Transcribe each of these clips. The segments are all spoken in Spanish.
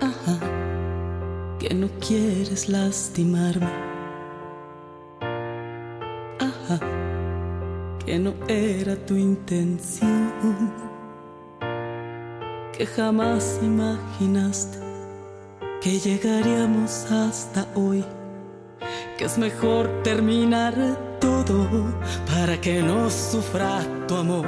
Ajá, que no quieres lastimarme. Ajá, que no era tu intención, que jamás imaginaste que llegaríamos hasta hoy, que es mejor terminar todo para que no sufra tu amor.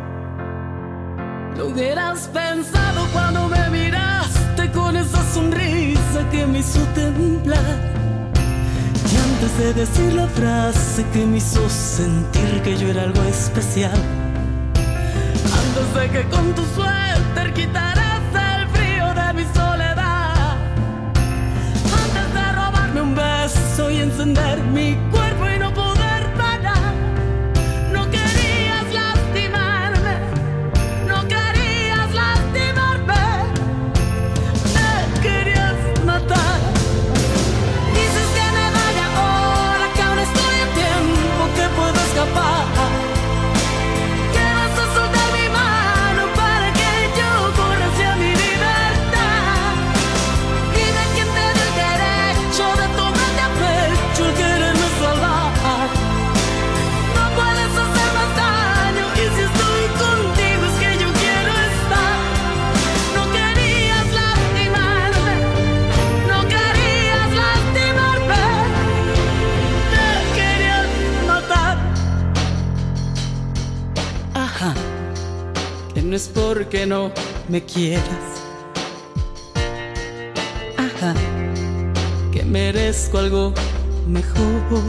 Lo hubieras pensado cuando me miraste con esa sonrisa que me hizo temblar, y antes de decir la frase que me hizo sentir que yo era algo especial, antes de que con tu suéter quitaras el frío de mi soledad, antes de robarme un beso y encender mi cuerpo y no poder parar. No querías lastimarme, no querías lastimarme, me querías matar. Dices que me vaya ahora, que aún estoy a tiempo, que puedo escapar, que vas a soltar mi mano para que yo corra hacia mi libertad. Dime quién te dio el derecho de tomarte a pecho el quererme salvar. No puedes hacer más daño, y si estoy contigo es que yo quiero estar. No querías lastimarme, no querías lastimarme, me querías matar. Ajá, que no es porque no me quieras. Ajá, que merezco algo mejor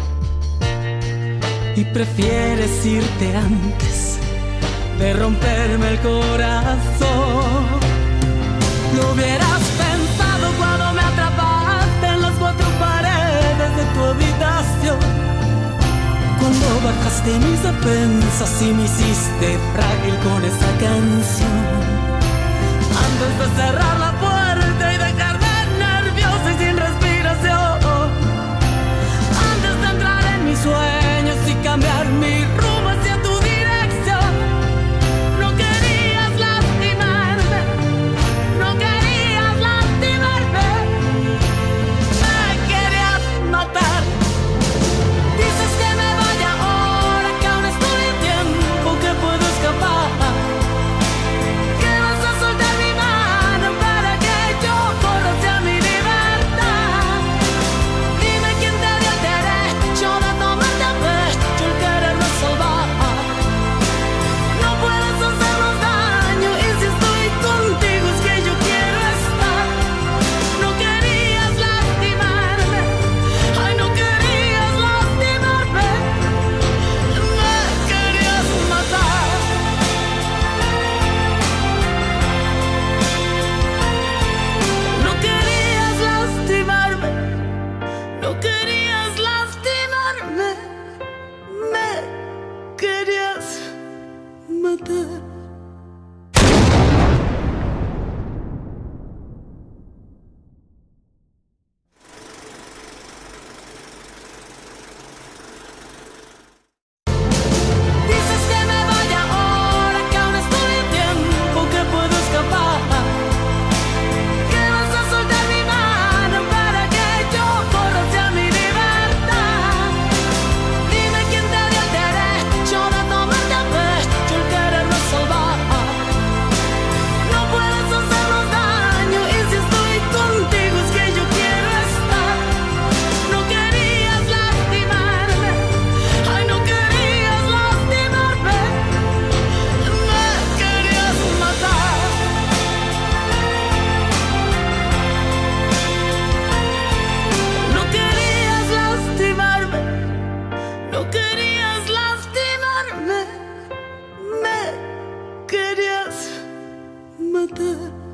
y prefieres irte antes de romperme el corazón. Lo hubieras pensado cuando me atrapaste en las cuatro paredes de tu habitación, cuando bajaste mis defensas y me hiciste frágil con esa canción, antes de cerrar la puerta y dejarme nerviosa y sin respiración, antes de entrar en mis sueños y cambiar mi rumbo hacia tu dirección. No querías lastimarme, no querías lastimarme, me querías matar. Dices que me vaya ahora, que aún estoy a tiempo, que puedo escapar, que vas a soltar mi mano para que yo corra hacia mi libertad. Dime quién te dio el derecho de tomarte a pecho el quererme salvar. No puedes hacernos daño, y si estoy contigo es que yo quiero estar. No querías lastimarme, ay, no querías lastimarme, me querías matar. No querías lastimarme, no querías lastimarme, me querías matar. Dices que me vaya ahora, que aún estoy a tiempo, que puedo escapar, que vas a soltar mi mano para que yo corra hacia mi libertad. Dime quién te dio el derecho de tomarte a pecho el quererme salvar. No puedes hacernos daño, y si estoy contigo es que yo quiero estar. No querías lastimarme, ay, no querías lastimarme, me querías matar. No querías lastimarme, no querías lastimarme, me querías matar.